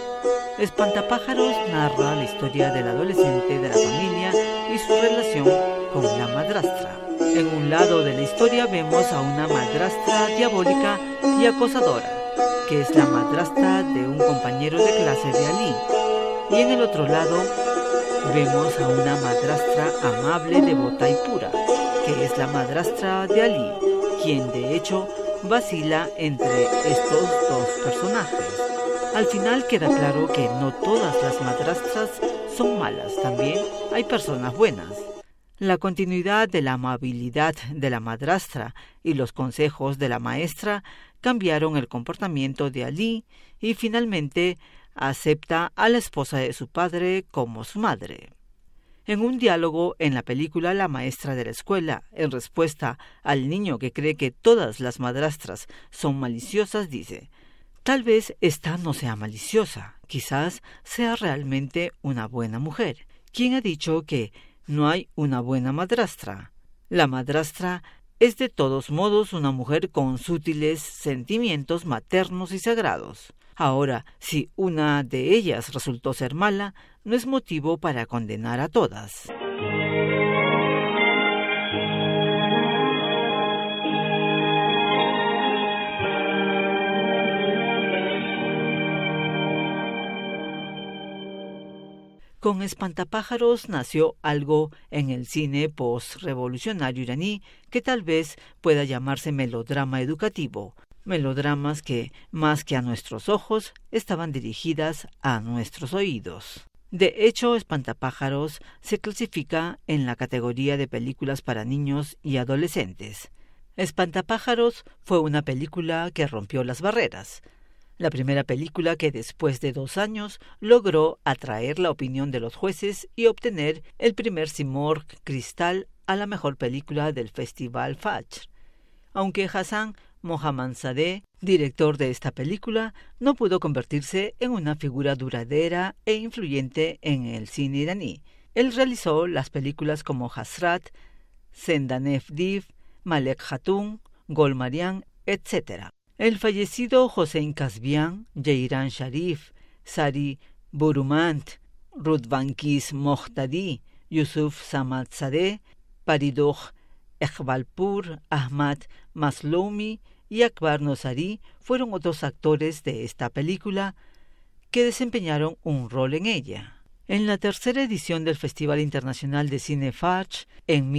Espantapájaros narra la historia del adolescente de la familia y su relación con la madrastra. En un lado de la historia vemos a una madrastra diabólica y acosadora, que es la madrastra de un compañero de clase de Ali. Y en el otro lado vemos a una madrastra amable, devota y pura, que es la madrastra de Ali, quien de hecho vacila entre estos 2 personajes. Al final queda claro que no todas las madrastras son malas, también hay personas buenas. La continuidad de la amabilidad de la madrastra y los consejos de la maestra cambiaron el comportamiento de Ali y finalmente acepta a la esposa de su padre como su madre. En un diálogo en la película, la maestra de la escuela, en respuesta al niño que cree que todas las madrastras son maliciosas, dice: «Tal vez esta no sea maliciosa, quizás sea realmente una buena mujer. ¿Quién ha dicho que no hay una buena madrastra? La madrastra es de todos modos una mujer con sutiles sentimientos maternos y sagrados. Ahora, si una de ellas resultó ser mala, no es motivo para condenar a todas». Con Espantapájaros nació algo en el cine post-revolucionario iraní que tal vez pueda llamarse melodrama educativo. Melodramas que, más que a nuestros ojos, estaban dirigidas a nuestros oídos. De hecho, Espantapájaros se clasifica en la categoría de películas para niños y adolescentes. Espantapájaros fue una película que rompió las barreras. La primera película que después de 2 años logró atraer la opinión de los jueces y obtener el primer Simorgh Cristal a la mejor película del Festival Fajr. Aunque Hassan Mohammadzadeh, director de esta película, no pudo convertirse en una figura duradera e influyente en el cine iraní. Él realizó las películas como Hasrat, Zendaneh Div, Malek Hatun, Gol Mariam, etc. El fallecido Hossein Kasbian, Jairan Sharif, Sari Burumand, Rudvankis Mohtadi, Yusuf Samadzadeh, Paridokh Eqbalpur, Ahmad Masloumi y Akbar Nosari fueron otros actores de esta película que desempeñaron un rol en ella. En la tercera edición del Festival Internacional de Cine Fajr, en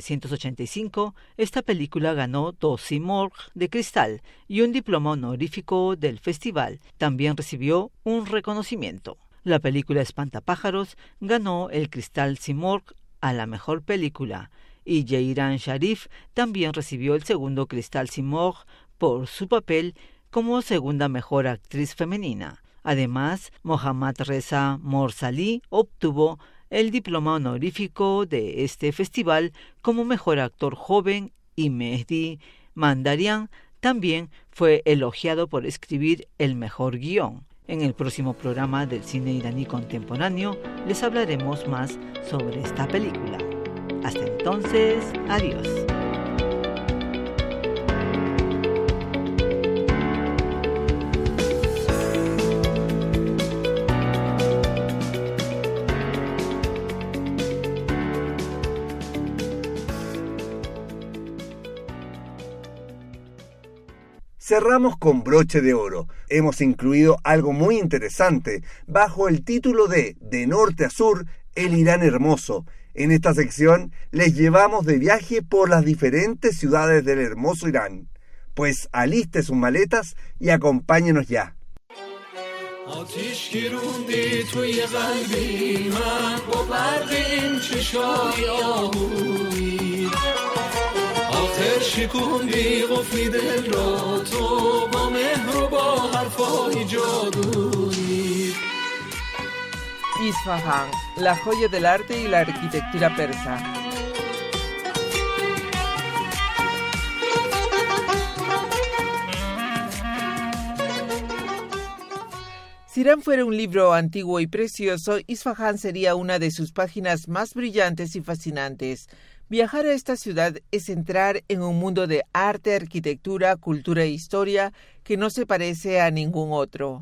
1985, esta película ganó 2 Simorgh de Cristal y un diploma honorífico del festival. También recibió un reconocimiento. La película Espantapájaros ganó el Cristal Simorgh a la mejor película, y Jairan Sharif también recibió el segundo Cristal Simorgh por su papel como segunda mejor actriz femenina. Además, Mohammad Reza Morsali obtuvo el diploma honorífico de este festival como mejor actor joven y Mehdi Mandarian también fue elogiado por escribir el mejor guión. En el próximo programa del cine iraní contemporáneo les hablaremos más sobre esta película. Hasta entonces, adiós. Cerramos con broche de oro. Hemos incluido algo muy interesante bajo el título de norte a sur, el Irán hermoso. En esta sección les llevamos de viaje por las diferentes ciudades del hermoso Irán. Pues aliste sus maletas y acompáñenos ya. Isfahán, la joya del arte y la arquitectura persa. Si Irán fuera un libro antiguo y precioso, Isfahán sería una de sus páginas más brillantes y fascinantes. Viajar a esta ciudad es entrar en un mundo de arte, arquitectura, cultura e historia que no se parece a ningún otro.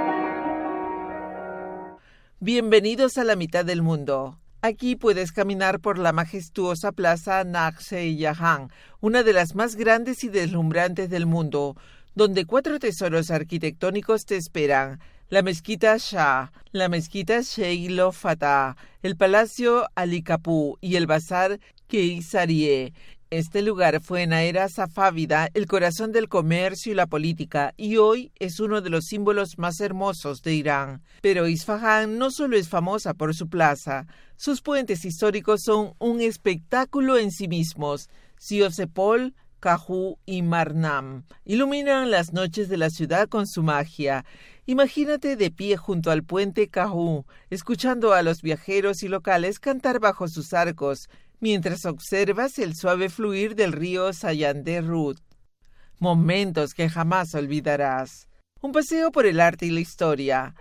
Bienvenidos a la mitad del mundo. Aquí puedes caminar por la majestuosa plaza Naqsh-e-Jahan, una de las más grandes y deslumbrantes del mundo, donde 4 tesoros arquitectónicos te esperan: la mezquita Shah, la mezquita Sheikh Fatah, el palacio Ali Kapur y el bazar Keisarieh. Este lugar fue en la era safávida el corazón del comercio y la política y hoy es uno de los símbolos más hermosos de Irán. Pero Isfahán no solo es famosa por su plaza, sus puentes históricos son un espectáculo en sí mismos. Siosepol, Kajú y Marnam iluminan las noches de la ciudad con su magia. Imagínate de pie junto al puente Kajú, escuchando a los viajeros y locales cantar bajo sus arcos, mientras observas el suave fluir del río Sayandeh Rud. Momentos que jamás olvidarás. Un paseo por el arte y la historia.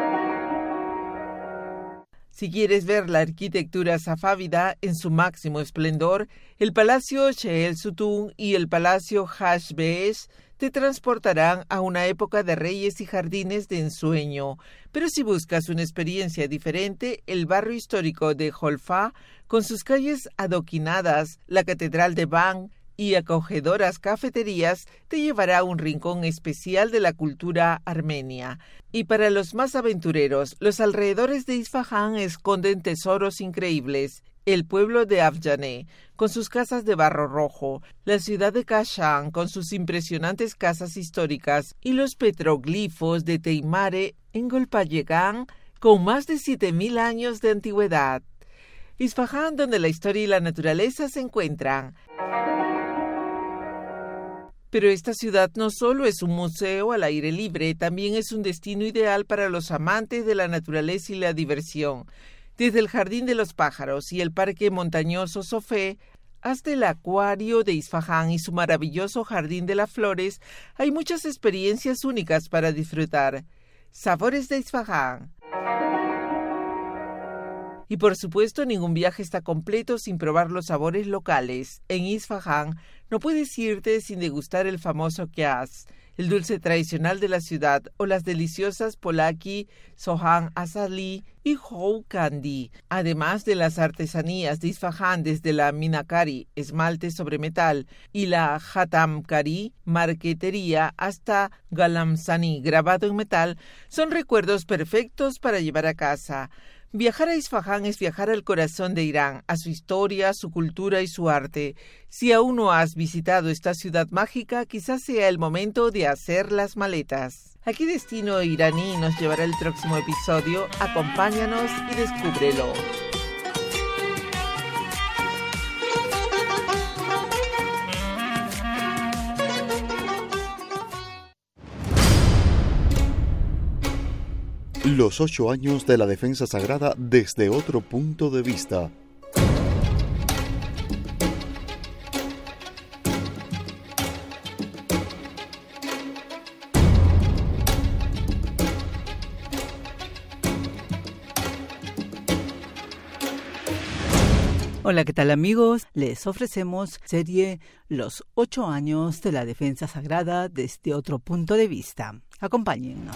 Si quieres ver la arquitectura safávida en su máximo esplendor, el Palacio Chehel Sutun y el Palacio Haj Behesh te transportarán a una época de reyes y jardines de ensueño. Pero si buscas una experiencia diferente, el barrio histórico de Jolfa, con sus calles adoquinadas, la Catedral de Van y acogedoras cafeterías, te llevará a un rincón especial de la cultura armenia. Y para los más aventureros, los alrededores de Isfahán esconden tesoros increíbles. El pueblo de Afjaneh, con sus casas de barro rojo, la ciudad de Kashan, con sus impresionantes casas históricas, y los petroglifos de Teimare en Golpayegan, con más de 7.000 años de antigüedad. Isfahán, donde la historia y la naturaleza se encuentran. Pero esta ciudad no solo es un museo al aire libre, también es un destino ideal para los amantes de la naturaleza y la diversión. Desde el Jardín de los Pájaros y el Parque Montañoso Sofé hasta el Acuario de Isfahán y su maravilloso Jardín de las Flores, hay muchas experiencias únicas para disfrutar. Sabores de Isfahán. Y por supuesto, ningún viaje está completo sin probar los sabores locales. En Isfahán no puedes irte sin degustar el famoso kyaz, el dulce tradicional de la ciudad, o las deliciosas polaki, sohan asali y hou candy, además de las artesanías de Isfahán desde la minakari, esmalte sobre metal, y la hatamkari, marquetería, hasta galamsani, grabado en metal, son recuerdos perfectos para llevar a casa. Viajar a Isfahán es viajar al corazón de Irán, a su historia, su cultura y su arte. Si aún no has visitado esta ciudad mágica, quizás sea el momento de hacer las maletas. ¿A qué destino iraní nos llevará el próximo episodio? Acompáñanos y descúbrelo. Los 8 años de la defensa sagrada desde otro punto de vista. Hola, ¿qué tal amigos? Les ofrecemos serie Los 8 años de la defensa sagrada desde otro punto de vista. Acompáñennos.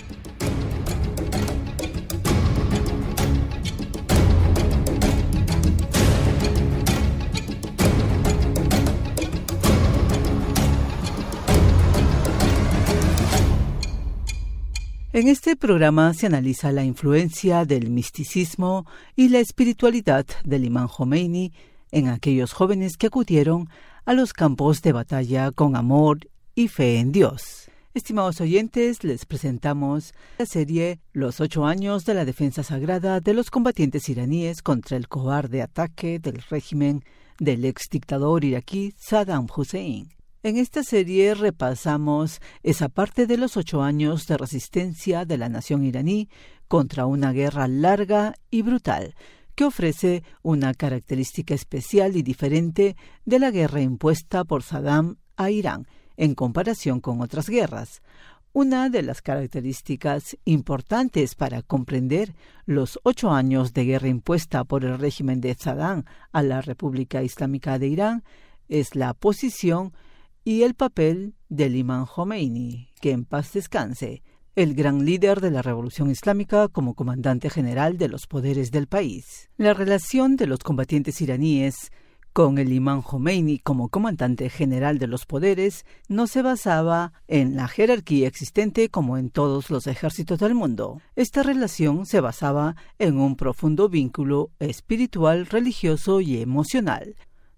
En este programa se analiza la influencia del misticismo y la espiritualidad del imán Jomeini en aquellos jóvenes que acudieron a los campos de batalla con amor y fe en Dios. Estimados oyentes, les presentamos la serie Los 8 años de la defensa sagrada de los combatientes iraníes contra el cobarde ataque del régimen del ex dictador iraquí Saddam Hussein. En esta serie repasamos esa parte de los 8 años de resistencia de la nación iraní contra una guerra larga y brutal, que ofrece una característica especial y diferente de la guerra impuesta por Saddam a Irán en comparación con otras guerras. Una de las características importantes para comprender los 8 años de guerra impuesta por el régimen de Saddam a la República Islámica de Irán es la posición y el papel del imán Jomeini, que en paz descanse, el gran líder de la revolución islámica como comandante general de los poderes del país. La relación de los combatientes iraníes con el imán Jomeini como comandante general de los poderes no se basaba en la jerarquía existente como en todos los ejércitos del mundo. Esta relación se basaba en un profundo vínculo espiritual, religioso y emocional.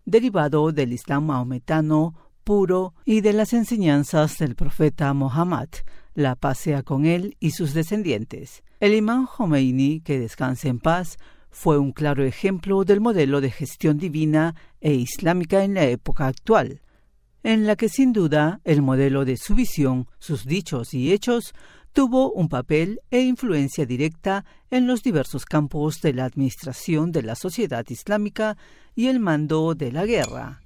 derivado del Islam maometano puro y de las enseñanzas del profeta Muhammad, la paz sea con él y sus descendientes. El imán Jomeini, que descanse en paz, fue un claro ejemplo del modelo de gestión divina e islámica en la época actual, en la que sin duda el modelo de su visión, sus dichos y hechos tuvo un papel e influencia directa en los diversos campos de la administración de la sociedad islámica y el mando de la guerra.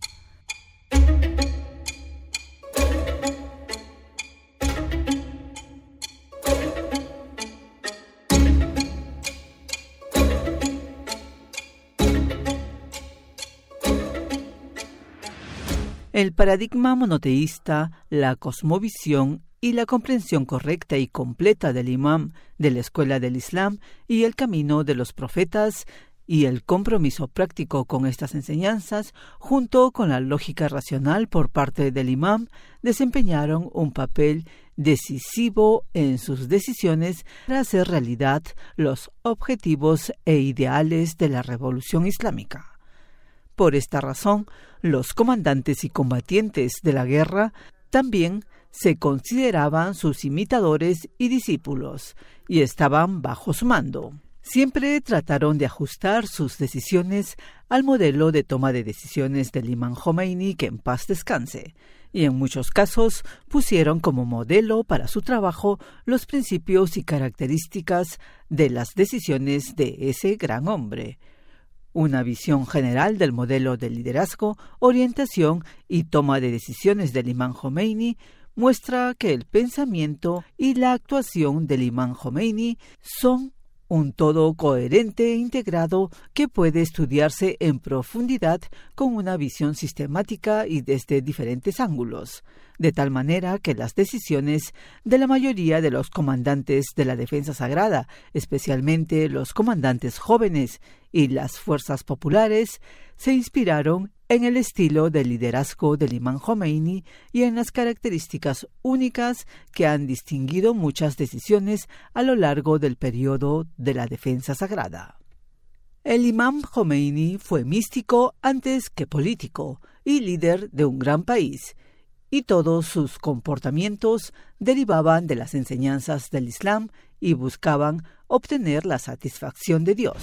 El paradigma monoteísta, la cosmovisión y la comprensión correcta y completa del imam de la escuela del Islam y el camino de los profetas y el compromiso práctico con estas enseñanzas, junto con la lógica racional por parte del imam, desempeñaron un papel decisivo en sus decisiones para hacer realidad los objetivos e ideales de la revolución islámica. Por esta razón, los comandantes y combatientes de la guerra también se consideraban sus imitadores y discípulos, y estaban bajo su mando. Siempre trataron de ajustar sus decisiones al modelo de toma de decisiones del imán Jomeini, que en paz descanse, y en muchos casos pusieron como modelo para su trabajo los principios y características de las decisiones de ese gran hombre. Una visión general del modelo de liderazgo, orientación y toma de decisiones del imán Jomeini muestra que el pensamiento y la actuación del imán Jomeini son un todo coherente e integrado que puede estudiarse en profundidad con una visión sistemática y desde diferentes ángulos, de tal manera que las decisiones de la mayoría de los comandantes de la defensa sagrada, especialmente los comandantes jóvenes y las fuerzas populares, se inspiraron en el estilo de liderazgo del imán Jomeini y en las características únicas que han distinguido muchas decisiones a lo largo del periodo de la defensa sagrada. El imán Jomeini fue místico antes que político y líder de un gran país, y todos sus comportamientos derivaban de las enseñanzas del Islam y buscaban obtener la satisfacción de Dios.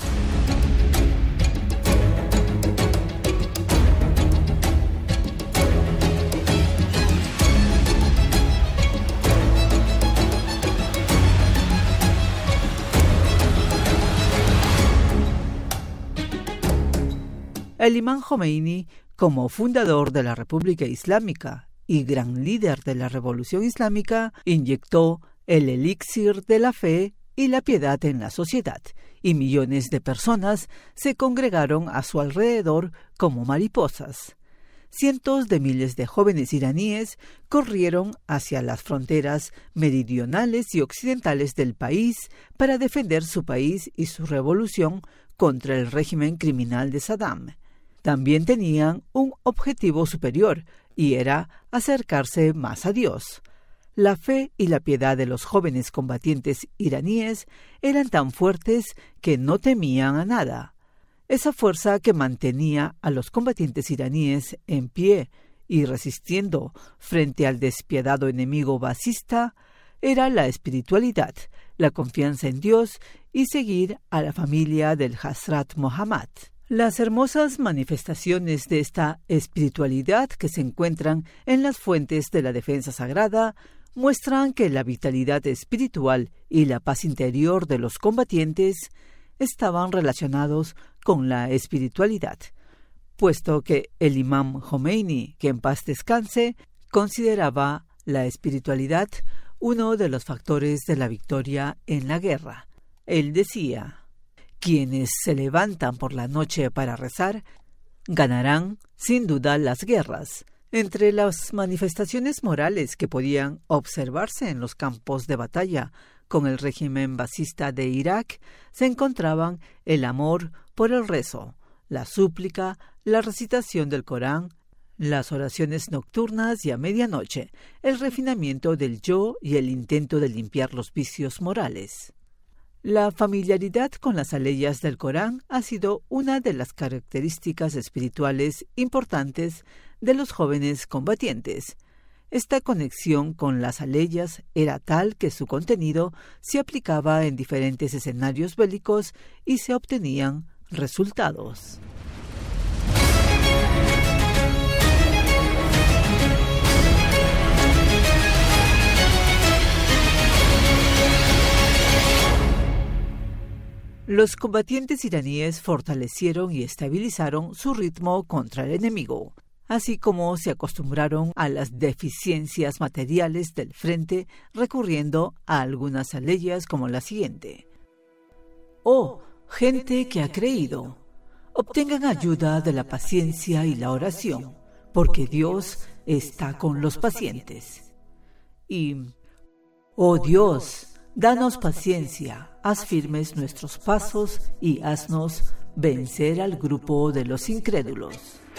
El imán Jomeini, como fundador de la República Islámica y gran líder de la Revolución Islámica, inyectó el elixir de la fe y la piedad en la sociedad, y millones de personas se congregaron a su alrededor como mariposas. Cientos de miles de jóvenes iraníes corrieron hacia las fronteras meridionales y occidentales del país para defender su país y su revolución contra el régimen criminal de Saddam. También tenían un objetivo superior, y era acercarse más a Dios. La fe y la piedad de los jóvenes combatientes iraníes eran tan fuertes que no temían a nada. Esa fuerza que mantenía a los combatientes iraníes en pie y resistiendo frente al despiadado enemigo basista era la espiritualidad, la confianza en Dios y seguir a la familia del Hazrat Muhammad. Las hermosas manifestaciones de esta espiritualidad que se encuentran en las fuentes de la defensa sagrada muestran que la vitalidad espiritual y la paz interior de los combatientes estaban relacionados con la espiritualidad, puesto que el imán Jomeini, que en paz descanse, consideraba la espiritualidad uno de los factores de la victoria en la guerra. Él decía: quienes se levantan por la noche para rezar, ganarán sin duda las guerras. Entre las manifestaciones morales que podían observarse en los campos de batalla con el régimen basista de Irak, se encontraban el amor por el rezo, la súplica, la recitación del Corán, las oraciones nocturnas y a medianoche, el refinamiento del yo y el intento de limpiar los vicios morales. La familiaridad con las aleyas del Corán ha sido una de las características espirituales importantes de los jóvenes combatientes. Esta conexión con las aleyas era tal que su contenido se aplicaba en diferentes escenarios bélicos y se obtenían resultados. Los combatientes iraníes fortalecieron y estabilizaron su ritmo contra el enemigo, así como se acostumbraron a las deficiencias materiales del frente recurriendo a algunas aleyas como la siguiente. Oh, gente que ha creído, obtengan ayuda de la paciencia y la oración, porque Dios está con los pacientes. Y, oh Dios, danos paciencia, haz firmes nuestros pasos y haznos vencer al grupo de los incrédulos.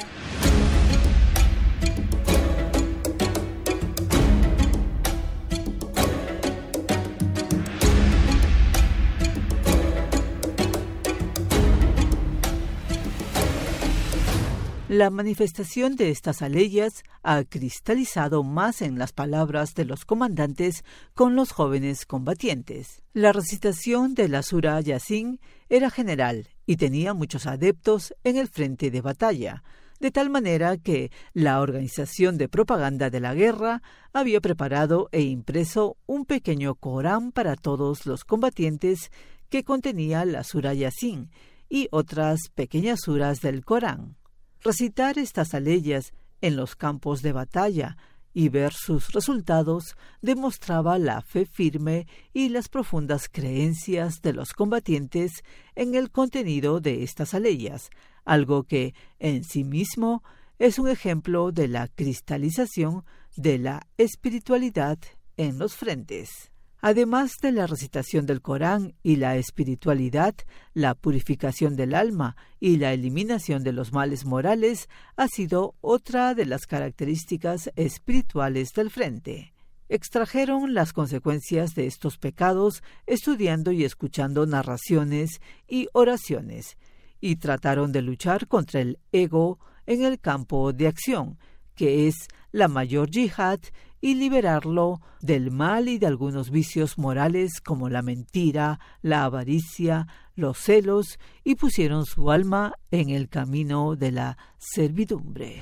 La manifestación de estas aleyas ha cristalizado más en las palabras de los comandantes con los jóvenes combatientes. La recitación de la Sura Yasin era general y tenía muchos adeptos en el frente de batalla, de tal manera que la organización de propaganda de la guerra había preparado e impreso un pequeño Corán para todos los combatientes que contenía la Sura Yasin y otras pequeñas suras del Corán. Recitar estas aleyas en los campos de batalla y ver sus resultados demostraba la fe firme y las profundas creencias de los combatientes en el contenido de estas aleyas, algo que en sí mismo es un ejemplo de la cristalización de la espiritualidad en los frentes. Además de la recitación del Corán y la espiritualidad, la purificación del alma y la eliminación de los males morales ha sido otra de las características espirituales del frente. Extrajeron las consecuencias de estos pecados estudiando y escuchando narraciones y oraciones, y trataron de luchar contra el ego en el campo de acción, que es la mayor yihad, y liberarlo del mal y de algunos vicios morales como la mentira, la avaricia, los celos, y pusieron su alma en el camino de la servidumbre.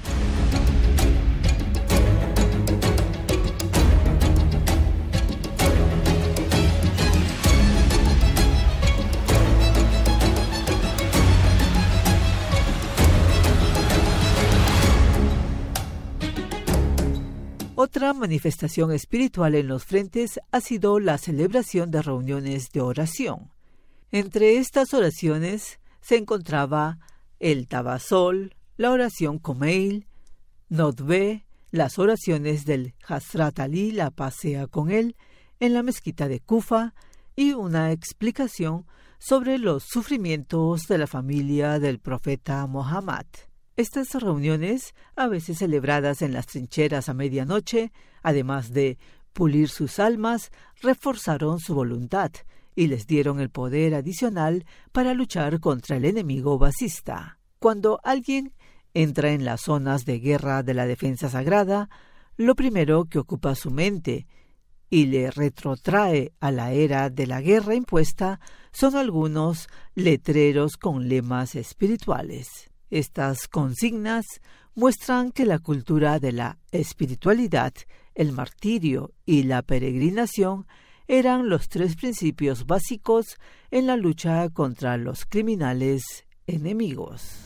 Otra manifestación espiritual en los frentes ha sido la celebración de reuniones de oración. Entre estas oraciones se encontraba el Tabasol, la oración Komeil, Nodbe, las oraciones del Hazrat Ali, la paz sea con él, en la mezquita de Kufa, y una explicación sobre los sufrimientos de la familia del profeta Muhammad. Estas reuniones, a veces celebradas en las trincheras a medianoche, además de pulir sus almas, reforzaron su voluntad y les dieron el poder adicional para luchar contra el enemigo basista. Cuando alguien entra en las zonas de guerra de la defensa sagrada, lo primero que ocupa su mente y le retrotrae a la era de la guerra impuesta son algunos letreros con lemas espirituales. Estas consignas muestran que la cultura de la espiritualidad, el martirio y la peregrinación eran los tres principios básicos en la lucha contra los criminales enemigos.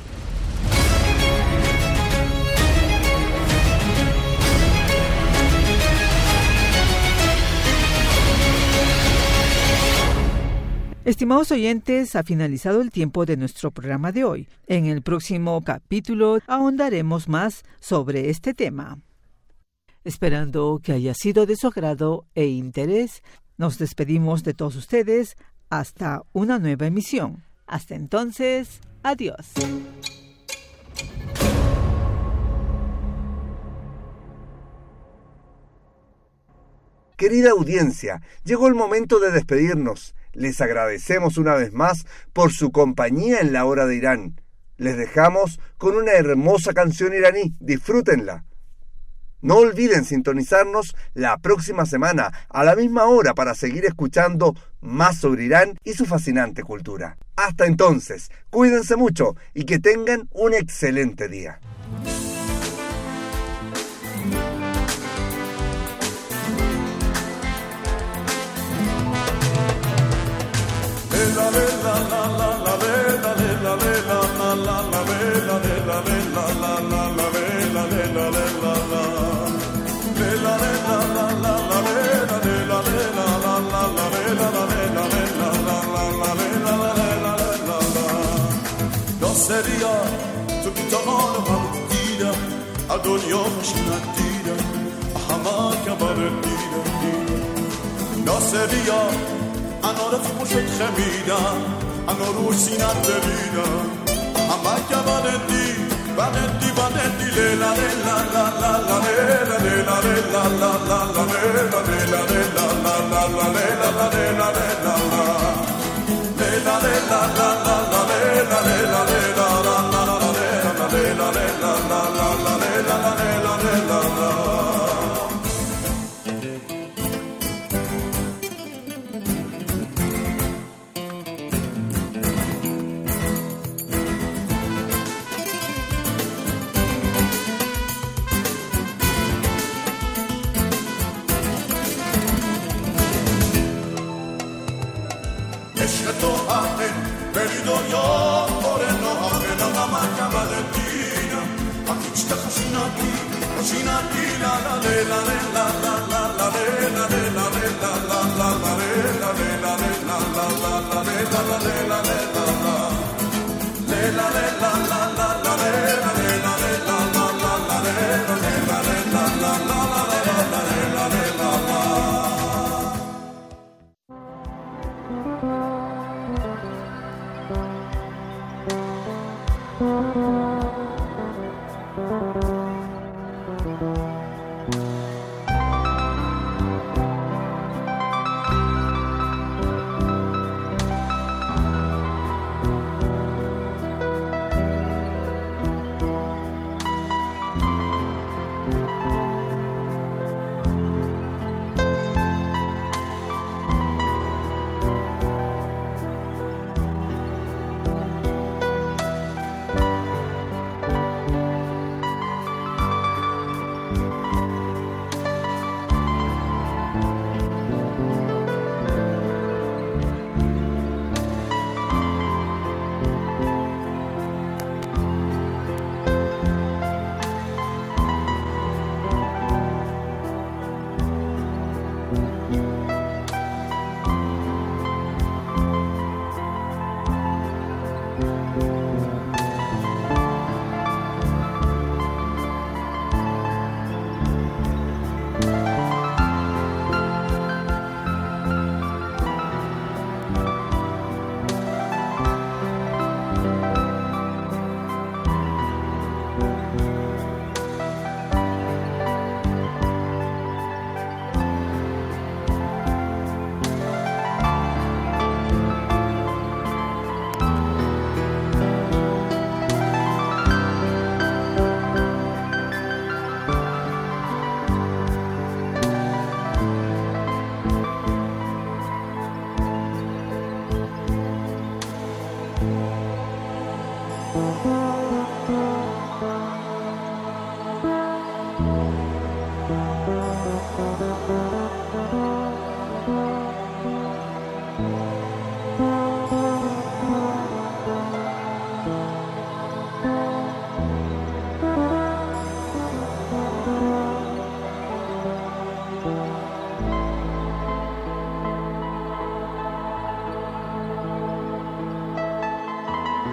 Estimados oyentes, ha finalizado el tiempo de nuestro programa de hoy. En el próximo capítulo ahondaremos más sobre este tema. Esperando que haya sido de su agrado e interés, nos despedimos de todos ustedes hasta una nueva emisión. Hasta entonces, adiós. Querida audiencia, llegó el momento de despedirnos. Les agradecemos una vez más por su compañía en la hora de Irán. Les dejamos con una hermosa canción iraní. Disfrútenla. No olviden sintonizarnos la próxima semana a la misma hora para seguir escuchando más sobre Irán y su fascinante cultura. Hasta entonces, cuídense mucho y que tengan un excelente día. Seria تو کتان وقت دیدم از دنیا خوشنت دیدم همه کبر دیدم ناصریا انا رو خوشت خمیدم انا رو سینت بریدم همه کبر دی بندی بندی لیلا لیلا لا لا لا لیلا لیلا لیلا لا لا لا لیلا لیلا لیلا لا لا لا لیلا لیلا لیلا لیلا لیلا لا لا لا لیلا لیلا لیلا عشق تو همه بری دنیا پر نامه نامه کمال دیدم هیچ تخشیناتی خشیناتی لا لا لا لا لا لا لا لا لا لا لا لا Thank you.